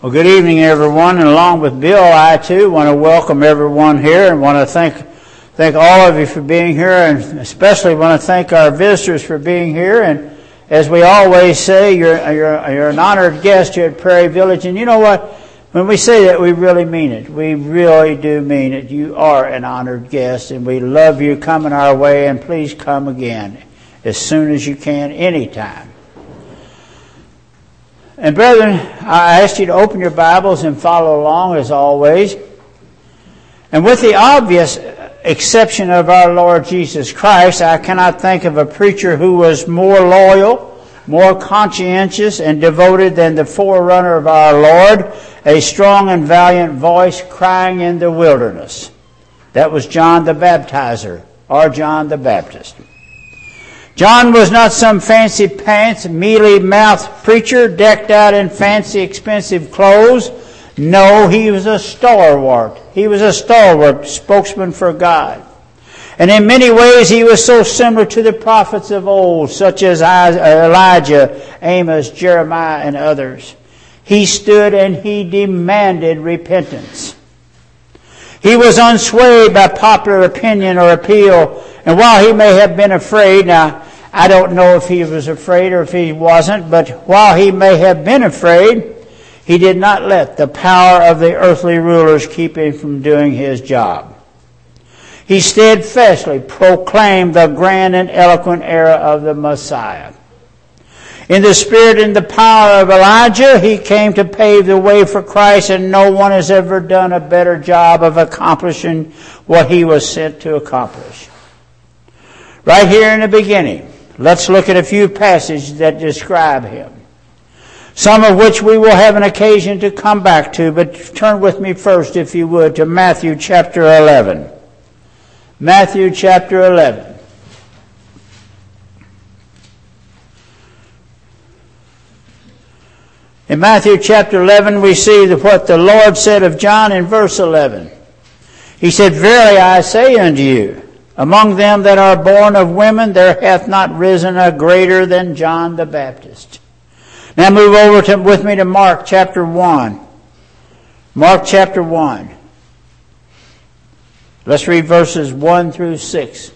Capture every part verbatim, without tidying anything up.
Well, good evening, everyone, and along with Bill, I too want to welcome everyone here and want to thank thank all of you for being here, and especially want to thank our visitors for being here. And as we always say, you're you're you're an honored guest here at Prairie Village, and you know what? When we say that, we really mean it. We really do mean it. You are an honored guest, and we love you coming our way, and please come again as soon as you can, anytime. And brethren, I ask you to open your Bibles and follow along as always. And with the obvious exception of our Lord Jesus Christ, I cannot think of a preacher who was more loyal, more conscientious, and devoted than the forerunner of our Lord, a strong and valiant voice crying in the wilderness. That was John the Baptizer, or John the Baptist. John was not some fancy pants, mealy-mouthed preacher decked out in fancy, expensive clothes. No, he was a stalwart. He was a stalwart spokesman for God. And in many ways, he was so similar to the prophets of old, such as Elijah, Amos, Jeremiah, and others. He stood and he demanded repentance. He was unswayed by popular opinion or appeal. And while he may have been afraid, now I don't know if he was afraid or if he wasn't, but while he may have been afraid, he did not let the power of the earthly rulers keep him from doing his job. He steadfastly proclaimed the grand and eloquent era of the Messiah. In the spirit and the power of Elijah, he came to pave the way for Christ, and no one has ever done a better job of accomplishing what he was sent to accomplish. Right here in the beginning, let's look at a few passages that describe him, some of which we will have an occasion to come back to, but turn with me first, if you would, to Matthew chapter eleven. Matthew chapter eleven. In Matthew chapter eleven, we see what the Lord said of John in verse eleven. He said, "Verily I say unto you, among them that are born of women, there hath not risen a greater than John the Baptist." Now move over to, with me to Mark chapter one. Mark chapter one. Let's read verses one through six.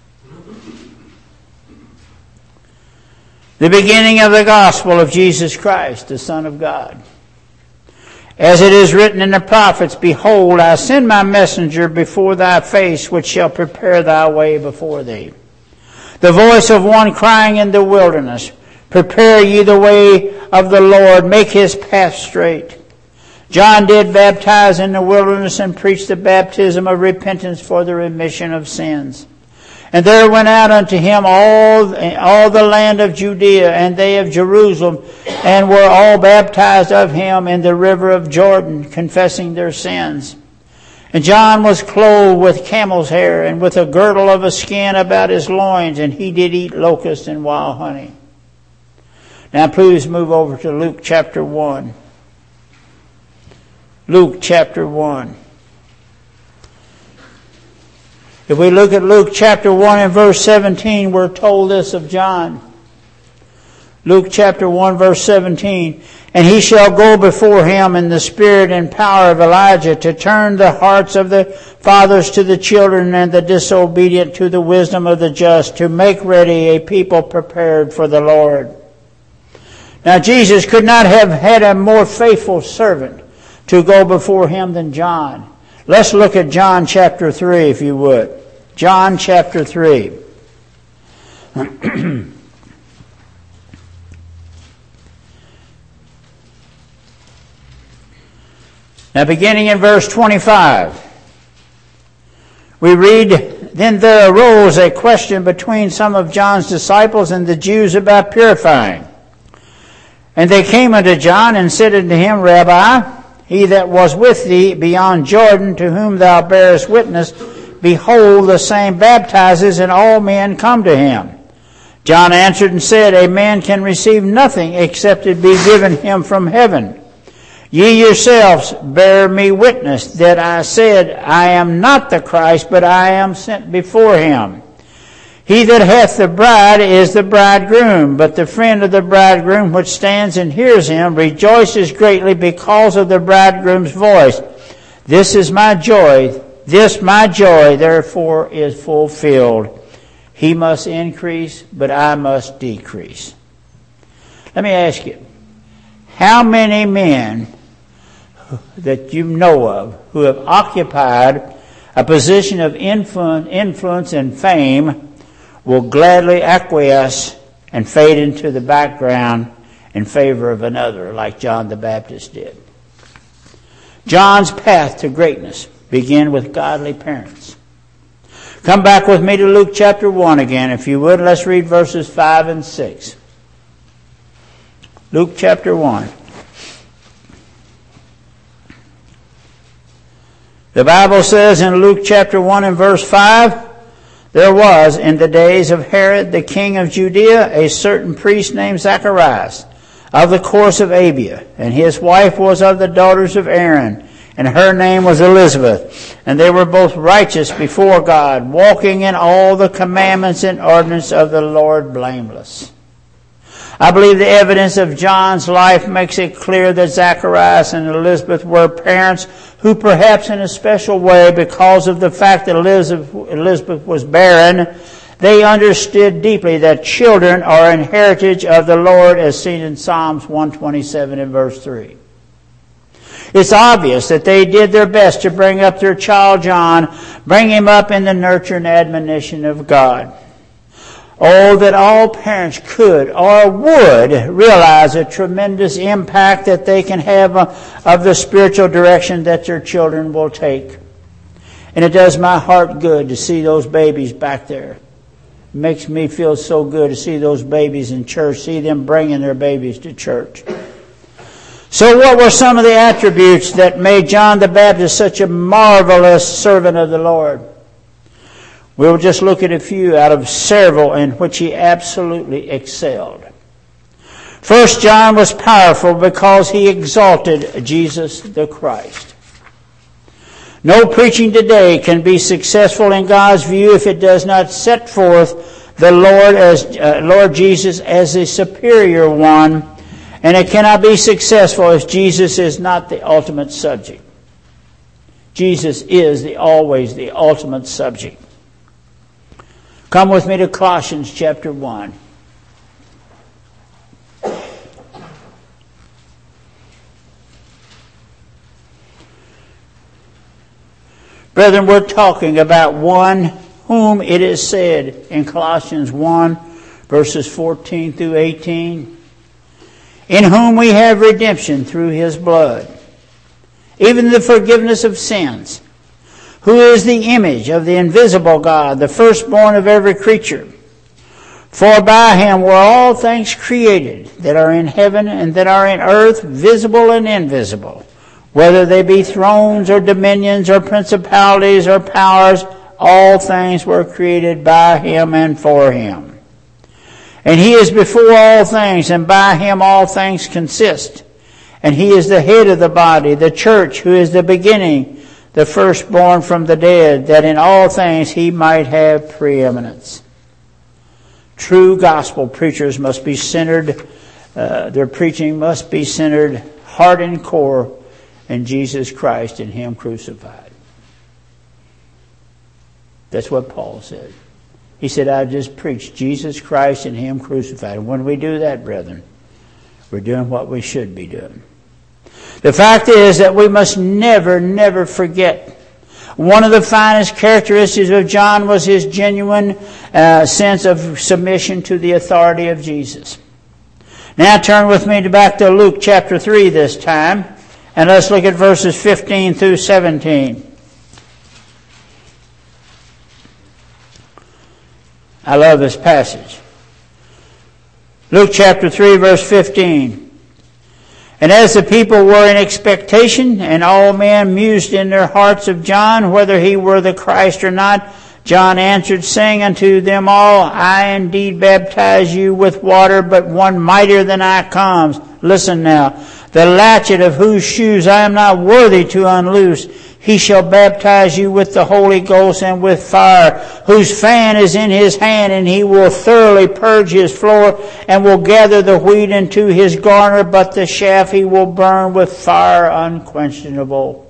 The beginning of the gospel of Jesus Christ, the Son of God. As it is written in the prophets, "Behold, I send my messenger before thy face, which shall prepare thy way before thee. The voice of one crying in the wilderness, Prepare ye the way of the Lord, make his path straight. John did baptize in the wilderness and preach the baptism of repentance for the remission of sins. And there went out unto him all, all the land of Judea and they of Jerusalem, and were all baptized of him in the river of Jordan, confessing their sins. And John was clothed with camel's hair, and with a girdle of a skin about his loins, and he did eat locusts and wild honey." Now please move over to Luke chapter one. Luke chapter one. If we look at Luke chapter one and verse seventeen, we're told this of John. Luke chapter one verse seventeen. "And he shall go before him in the spirit and power of Elijah, to turn the hearts of the fathers to the children, and the disobedient to the wisdom of the just, to make ready a people prepared for the Lord." Now Jesus could not have had a more faithful servant to go before him than John. Let's look at John chapter three, if you would. John chapter three. Now beginning in verse twenty-five, we read, "Then there arose a question between some of John's disciples and the Jews about purifying. And they came unto John and said unto him, Rabbi, he that was with thee beyond Jordan, to whom thou bearest witness, behold, the same baptizes, and all men come to him. John answered and said, A man can receive nothing except it be given him from heaven. Ye yourselves bear me witness that I said, I am not the Christ, but I am sent before him. He that hath the bride is the bridegroom, but the friend of the bridegroom which stands and hears him rejoices greatly because of the bridegroom's voice. This is my joy, this my joy therefore is fulfilled. He must increase, but I must decrease. Let me ask you, how many men that you know of who have occupied a position of influence and fame will gladly acquiesce and fade into the background in favor of another, like John the Baptist did? John's path to greatness began with godly parents. Come back with me to Luke chapter one again, if you would. Let's read verses five and six. Luke chapter one. The Bible says in Luke chapter one and verse five, there was in the days of Herod the king of Judea a certain priest named Zacharias of the course of Abia, and his wife was of the daughters of Aaron, and her name was Elizabeth. And they were both righteous before God, walking in all the commandments and ordinances of the Lord blameless. I believe the evidence of John's life makes it clear that Zacharias and Elizabeth were parents who, perhaps in a special way, because of the fact that Elizabeth, Elizabeth was barren, they understood deeply that children are an heritage of the Lord, as seen in Psalms one twenty-seven and verse three. It's obvious that they did their best to bring up their child John, bring him up in the nurture and admonition of God. Oh, that all parents could or would realize a tremendous impact that they can have of the spiritual direction that their children will take. And it does my heart good to see those babies back there. It makes me feel so good to see those babies in church, see them bringing their babies to church. So what were some of the attributes that made John the Baptist such a marvelous servant of the Lord? We'll just look at a few out of several in which he absolutely excelled. First, John was powerful because he exalted Jesus the Christ. No preaching today can be successful in God's view if it does not set forth the Lord as uh, Lord Jesus as the superior one, and it cannot be successful if Jesus is not the ultimate subject. Jesus is the always the ultimate subject. Come with me to Colossians chapter one. Brethren, we're talking about one whom it is said in Colossians one, verses fourteen through eighteen, in whom we have redemption through his blood, even the forgiveness of sins, who is the image of the invisible God, the firstborn of every creature. For by him were all things created that are in heaven and that are in earth, visible and invisible, whether they be thrones or dominions or principalities or powers, all things were created by him and for him. And he is before all things, and by him all things consist. And he is the head of the body, the church, who is the beginning, the firstborn from the dead, that in all things he might have preeminence. True gospel preachers must be centered, uh, their preaching must be centered heart and core in Jesus Christ and him crucified. That's what Paul said. He said, I just preached Jesus Christ and him crucified. And when we do that, brethren, we're doing what we should be doing. The fact is that we must never, never forget. One of the finest characteristics of John was his genuine uh, sense of submission to the authority of Jesus. Now turn with me to back to Luke chapter three this time, and let's look at verses fifteen through seventeen. I love this passage. Luke chapter three, verse fifteen. And as the people were in expectation, and all men mused in their hearts of John, whether he were the Christ or not, John answered, saying unto them all, I indeed baptize you with water, but one mightier than I comes. Listen now. the latchet of whose shoes I am not worthy to unloose. He shall baptize you with the Holy Ghost and with fire, whose fan is in his hand, and he will thoroughly purge his floor, and will gather the wheat into his garner, but the chaff he will burn with fire unquenchable.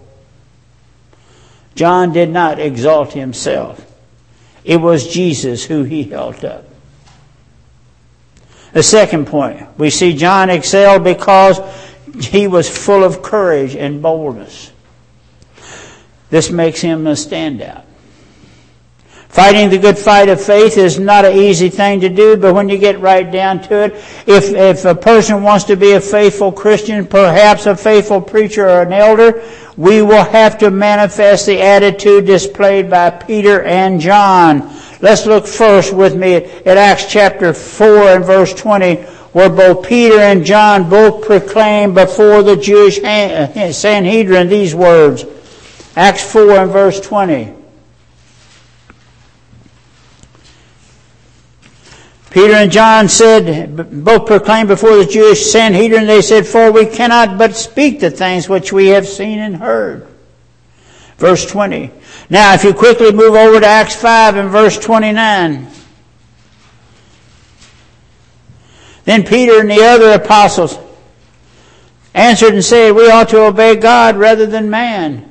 John did not exalt himself. It was Jesus who he held up. The second point, we see John excelled because he was full of courage and boldness. This makes him a standout. Fighting the good fight of faith is not an easy thing to do, but when you get right down to it, if, if a person wants to be a faithful Christian, perhaps a faithful preacher or an elder, we will have to manifest the attitude displayed by Peter and John. Let's look first with me at Acts chapter four and verse twenty, where both Peter and John both proclaimed before the Jewish Sanhedrin these words. Acts four and verse twenty. Peter and John said, both proclaimed before the Jewish Sanhedrin, they said, for we cannot but speak the things which we have seen and heard. Verse twenty. Now, if you quickly move over to Acts five and verse twenty-nine. Then Peter and the other apostles answered and said, we ought to obey God rather than man.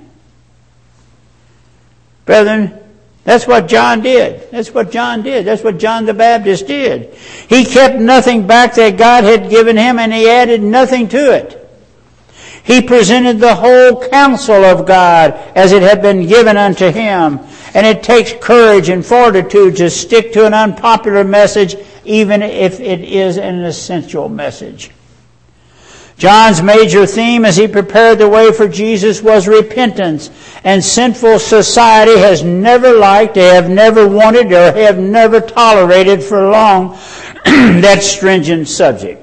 Brethren, that's what John did. That's what John did. That's what John the Baptist did. He kept nothing back that God had given him, and he added nothing to it. He presented the whole counsel of God as it had been given unto him. And it takes courage and fortitude to stick to an unpopular message, even if it is an essential message. John's major theme as he prepared the way for Jesus was repentance. And sinful society has never liked, they have never wanted, or have never tolerated for long that stringent subject.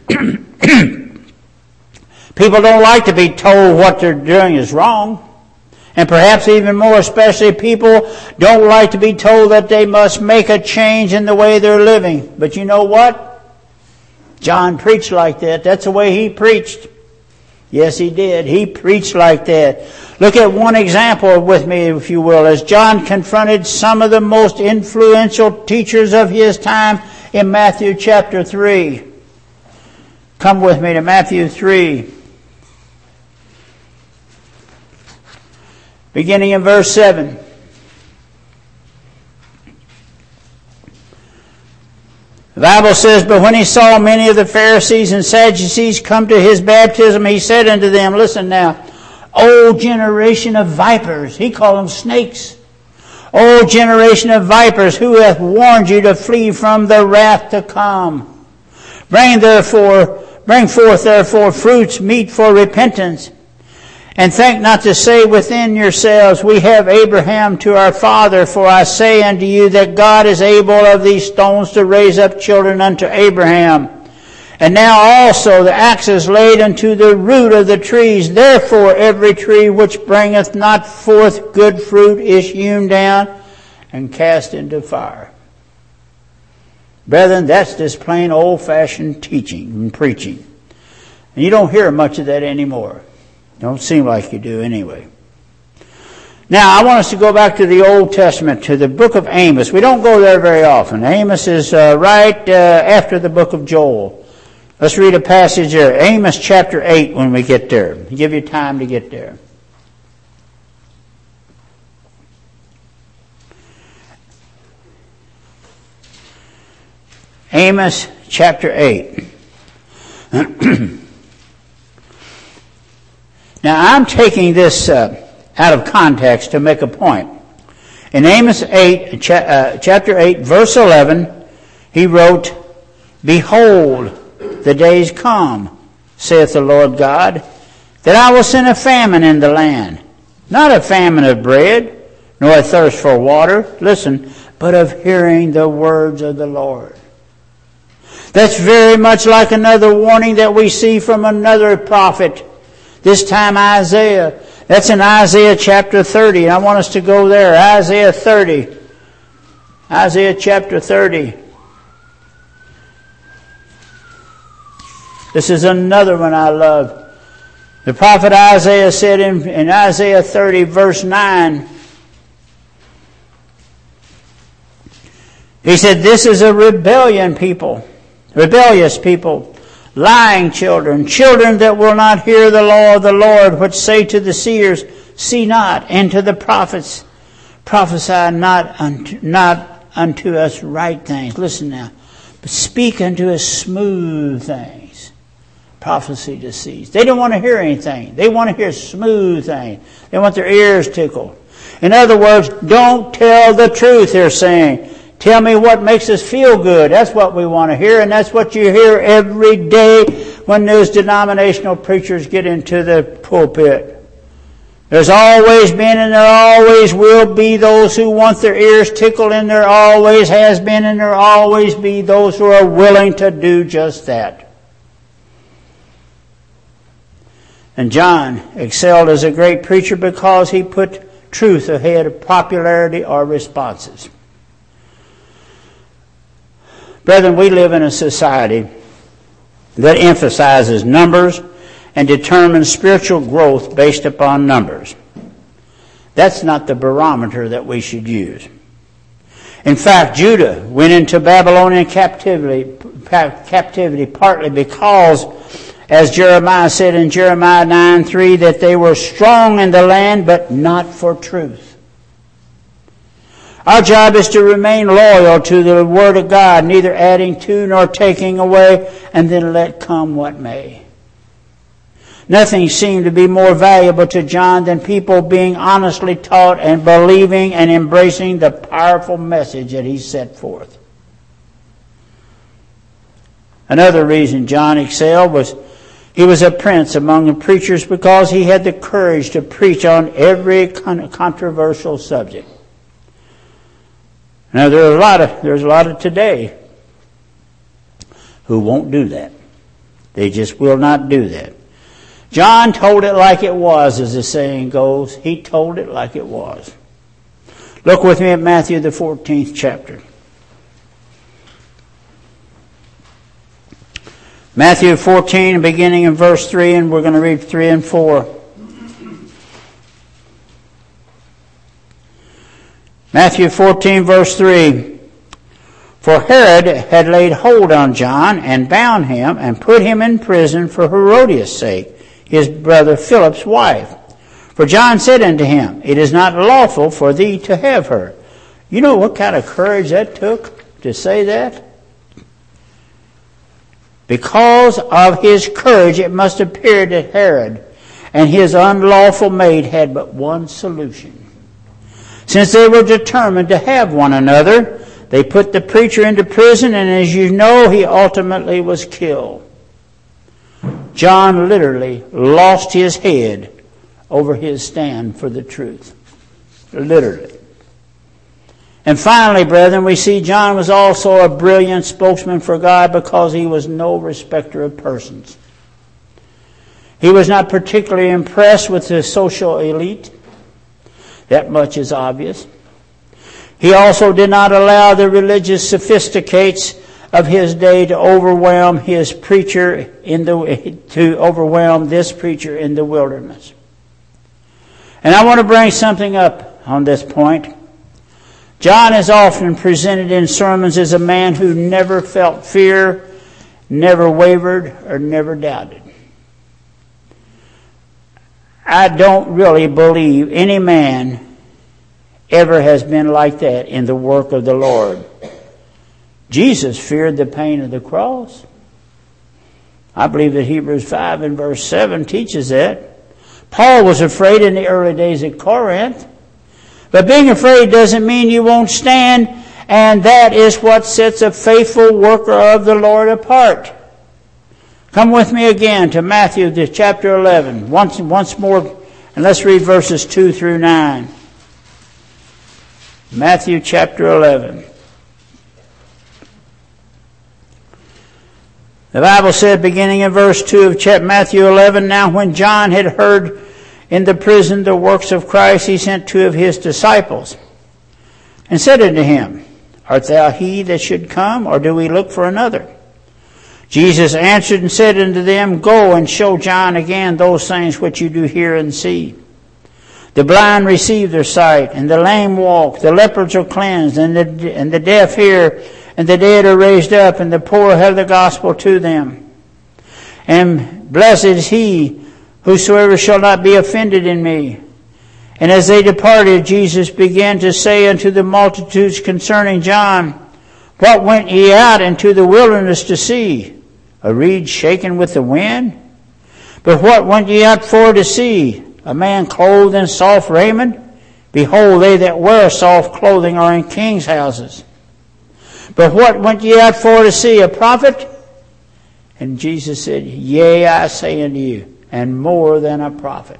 People don't like to be told what they're doing is wrong. And perhaps even more especially, people don't like to be told that they must make a change in the way they're living. But you know what? John preached like that. That's the way he preached. Yes, he did. He preached like that. Look at one example with me, if you will, as John confronted some of the most influential teachers of his time in Matthew chapter three. Come with me to Matthew three. Beginning in verse seven. The Bible says, but when he saw many of the Pharisees and Sadducees come to his baptism, he said unto them, listen now, O generation of vipers, he called them snakes. O generation of vipers, who hath warned you to flee from the wrath to come? Bring therefore, bring forth therefore fruits meet for repentance. And think not to say within yourselves, we have Abraham to our father, for I say unto you that God is able of these stones to raise up children unto Abraham. And now also the axe is laid unto the root of the trees. Therefore every tree which bringeth not forth good fruit is hewn down and cast into fire. Brethren, that's just plain old-fashioned teaching and preaching. And you don't hear much of that anymore. Don't seem like you do anyway. Now, I want us to go back to the Old Testament, to the book of Amos. We don't go there very often. Amos is uh, right uh, after the book of Joel. Let's read a passage there. Amos chapter eight when we get there. I'll give you time to get there. Amos chapter eight. Now, I'm taking this uh, out of context to make a point. In Amos eight, cha- uh, chapter eight, verse eleven, he wrote, Behold, the days come, saith the Lord God, that I will send a famine in the land, not a famine of bread, nor a thirst for water, listen, but of hearing the words of the Lord. That's very much like another warning that we see from another prophet, this time Isaiah. That's in Isaiah chapter thirty. And I want us to go there. Isaiah thirty. Isaiah chapter thirty. This is another one I love. The prophet Isaiah said in, in Isaiah thirty verse nine, he said, this is a rebellion people, rebellious people, lying children, children that will not hear the law of the Lord, which say to the seers, see not, and to the prophets, prophesy not unto, not unto us right things. Listen now. But speak unto us smooth things. Prophecy deceives. They don't want to hear anything. They want to hear smooth things. They want their ears tickled. In other words, don't tell the truth, they're saying. Tell me what makes us feel good. That's what we want to hear, and that's what you hear every day when those denominational preachers get into the pulpit. There's always been and there always will be those who want their ears tickled, and there always has been and there always be those who are willing to do just that. And John excelled as a great preacher because he put truth ahead of popularity or responses. Brethren, we live in a society that emphasizes numbers and determines spiritual growth based upon numbers. That's not the barometer that we should use. In fact, Judah went into Babylonian captivity, captivity partly because, as Jeremiah said in Jeremiah nine three, that they were strong in the land, but not for truth. Our job is to remain loyal to the Word of God, neither adding to nor taking away, and then let come what may. Nothing seemed to be more valuable to John than people being honestly taught and believing and embracing the powerful message that he set forth. Another reason John excelled was he was a prince among the preachers because he had the courage to preach on every controversial subject. Now there are a lot of there's a lot of today who won't do that. They just will not do that. John told it like it was, as the saying goes. He told it like it was. Look with me at Matthew the fourteenth chapter. Matthew fourteen, beginning in verse three, and we're going to read three and four. Matthew fourteen, verse three. For Herod had laid hold on John and bound him and put him in prison for Herodias' sake, his brother Philip's wife. For John said unto him, it is not lawful for thee to have her. You know what kind of courage that took to say that? Because of his courage, it must appear that Herod and his unlawful maid had but one solution. Since they were determined to have one another, they put the preacher into prison, and as you know, he ultimately was killed. John literally lost his head over his stand for the truth. Literally. And finally, brethren, we see John was also a brilliant spokesman for God because he was no respecter of persons. He was not particularly impressed with the social elite. That much is obvious. He also did not allow the religious sophisticates of his day to overwhelm his preacher in the to overwhelm this preacher in the wilderness. And I want to bring something up on this point. John is often presented in sermons as a man who never felt fear, never wavered, or never doubted. I don't really believe any man ever has been like that in the work of the Lord. Jesus feared the pain of the cross. I believe that Hebrews five and verse seven teaches that. Paul was afraid in the early days at Corinth. But being afraid doesn't mean you won't stand, and that is what sets a faithful worker of the Lord apart. Come with me again to Matthew the chapter eleven. Once, once more, and let's read verses two through nine. Matthew chapter eleven. The Bible said, beginning in verse two of chapter Matthew eleven, now when John had heard in the prison the works of Christ, he sent two of his disciples, and said unto him, art thou he that should come, or do we look for another? Jesus answered and said unto them, Go and show John again those things which you do hear and see. The blind receive their sight, and the lame walk, the lepers are cleansed, and the, and the deaf hear, and the dead are raised up, and the poor have the gospel to them. And blessed is he whosoever shall not be offended in me. And as they departed, Jesus began to say unto the multitudes concerning John, What went ye out into the wilderness to see? A reed shaken with the wind? But what went ye out for to see? A man clothed in soft raiment? Behold, they that wear soft clothing are in kings' houses. But what went ye out for to see? A prophet? And Jesus said, Yea, I say unto you, and more than a prophet.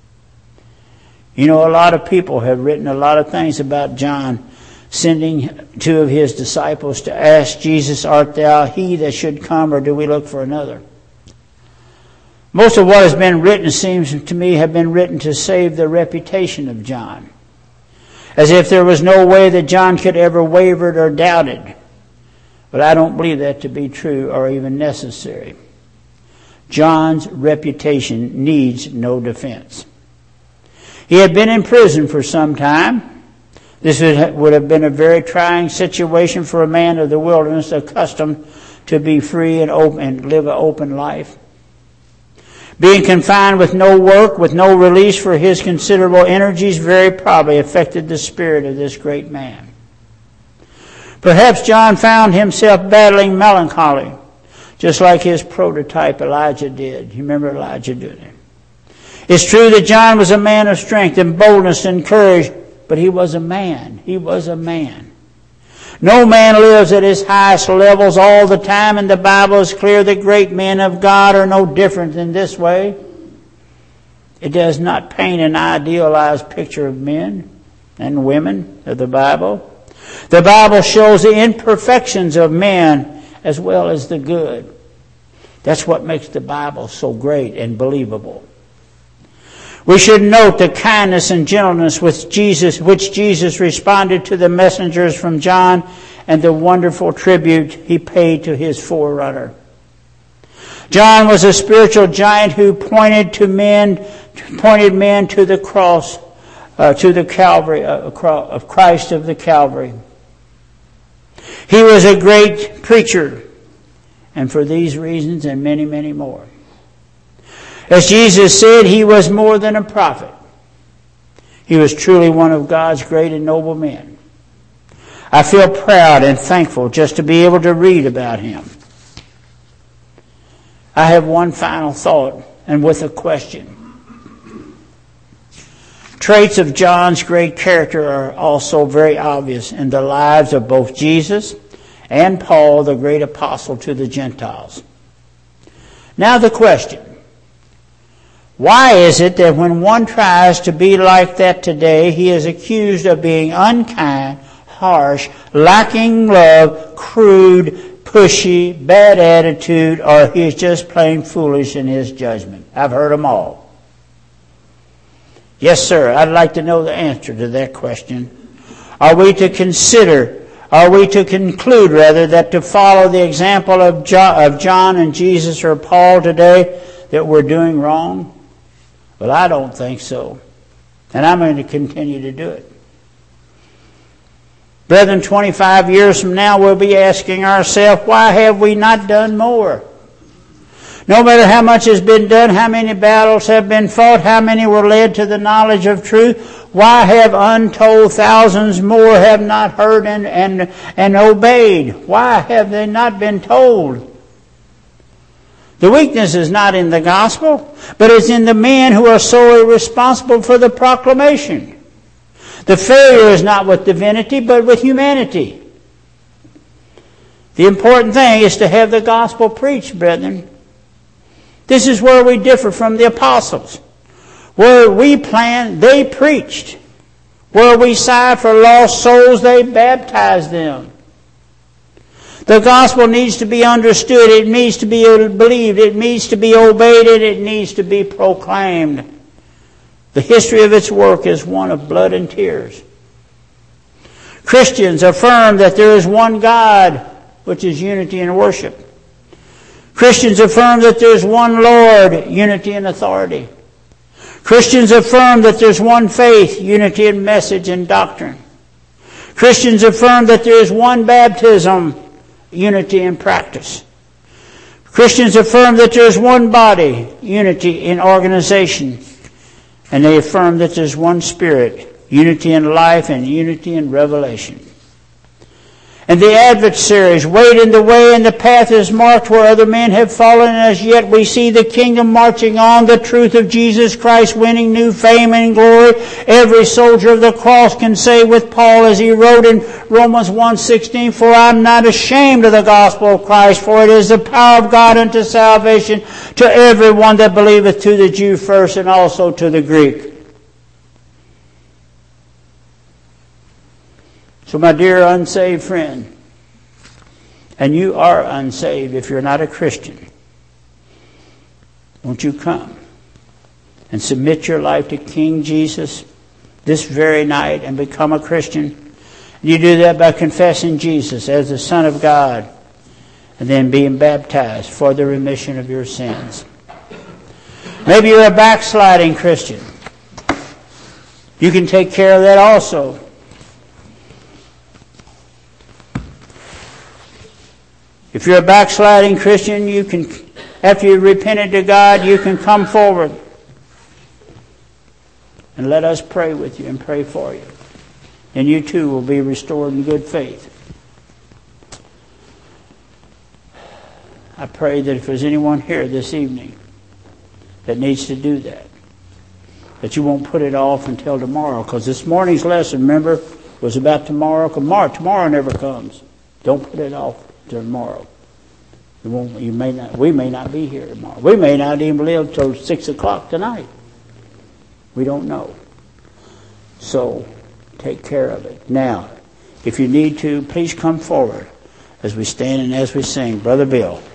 You know, a lot of people have written a lot of things about John sending two of his disciples to ask Jesus, Art thou he that should come, or do we look for another? Most of what has been written, seems to me, have been written to save the reputation of John, as if there was no way that John could ever wavered or doubted. But I don't believe that to be true or even necessary. John's reputation needs no defense. He had been in prison for some time. This would have been a very trying situation for a man of the wilderness accustomed to be free and open and live an open life. Being confined with no work, with no release for his considerable energies, very probably affected the spirit of this great man. Perhaps John found himself battling melancholy, just like his prototype Elijah did. You remember Elijah doing it? It's true that John was a man of strength and boldness and courage, but he was a man. He was a man. No man lives at his highest levels all the time, and the Bible is clear that great men of God are no different in this way. It does not paint an idealized picture of men and women of the Bible. The Bible shows the imperfections of men as well as the good. That's what makes the Bible so great and believable. We should note the kindness and gentleness with Jesus, which Jesus responded to the messengers from John, and the wonderful tribute he paid to his forerunner. John was a spiritual giant who pointed to men, pointed men to the cross, uh, to the Calvary, uh, of Christ of the Calvary. He was a great preacher, and for these reasons and many, many more. As Jesus said, he was more than a prophet. He was truly one of God's great and noble men. I feel proud and thankful just to be able to read about him. I have one final thought, and with a question. Traits of John's great character are also very obvious in the lives of both Jesus and Paul, the great apostle to the Gentiles. Now the question. Why is it that when one tries to be like that today, he is accused of being unkind, harsh, lacking love, crude, pushy, bad attitude, or he is just plain foolish in his judgment? I've heard them all. Yes, sir, I'd like to know the answer to that question. Are we to consider, are we to conclude, rather, that to follow the example of John, of John and Jesus or Paul today, that we're doing wrong? Well, I don't think so. And I'm going to continue to do it. Brethren, twenty-five years from now, we'll be asking ourselves, why have we not done more? No matter how much has been done, how many battles have been fought, how many were led to the knowledge of truth, why have untold thousands more have not heard and, and, and obeyed? Why have they not been told? The weakness is not in the gospel, but it's in the men who are solely responsible for the proclamation. The failure is not with divinity, but with humanity. The important thing is to have the gospel preached, brethren. This is where we differ from the apostles. Where we planned, they preached. Where we sighed for lost souls, they baptized them. The gospel needs to be understood. It needs to be believed. It needs to be obeyed. And it needs to be proclaimed. The history of its work is one of blood and tears. Christians affirm that there is one God, which is unity in worship. Christians affirm that there's one Lord, unity in authority. Christians affirm that there's one faith, unity in message and doctrine. Christians affirm that there is one baptism, unity in practice. Christians affirm that there is one body, unity in organization. And they affirm that there's one Spirit, unity in life and unity in revelation. And the adversaries wait in the way, and the path is marked where other men have fallen, and as yet we see the kingdom marching on, the truth of Jesus Christ winning new fame and glory. Every soldier of the cross can say with Paul as he wrote in Romans one sixteen, "For I am not ashamed of the gospel of Christ, for it is the power of God unto salvation to everyone that believeth, to the Jew first and also to the Greek." So my dear unsaved friend, and you are unsaved if you're not a Christian, won't you come and submit your life to King Jesus this very night and become a Christian? You do that by confessing Jesus as the Son of God and then being baptized for the remission of your sins. Maybe you're a backsliding Christian. You can take care of that also. If you're a backsliding Christian, you can, after you've repented to God, you can come forward and let us pray with you and pray for you. And you too will be restored in good faith. I pray that if there's anyone here this evening that needs to do that, that you won't put it off until tomorrow, because this morning's lesson, remember, was about tomorrow. Tomorrow, tomorrow never comes. Don't put it off till tomorrow. You won't, you may not. We may not be here tomorrow. We may not even live till six o'clock tonight. We don't know. So take care of it. Now, if you need to, please come forward as we stand and as we sing. Brother Bill.